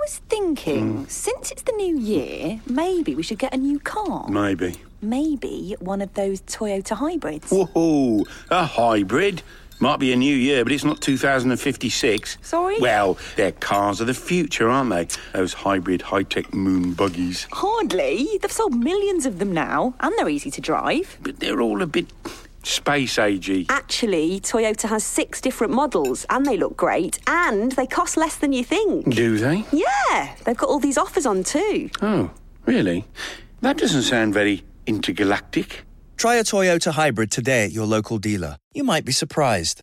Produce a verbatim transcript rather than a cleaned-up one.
was thinking, mm. since it's the new year, maybe we should get a new car. Maybe. Maybe one of those Toyota hybrids. Whoa, a hybrid? Might be a new year, but it's not two thousand fifty-six. Sorry? Well, they're cars of the future, aren't they? Those hybrid high-tech moon buggies. Hardly. They've sold millions of them now, and they're easy to drive. But they're all a bit space-agey. Actually, Toyota has six different models, and they look great, and they cost less than you think. Do they? Yeah, they've got all these offers on too. Oh, really? That doesn't sound very intergalactic. Try a Toyota hybrid today at your local dealer. You might be surprised.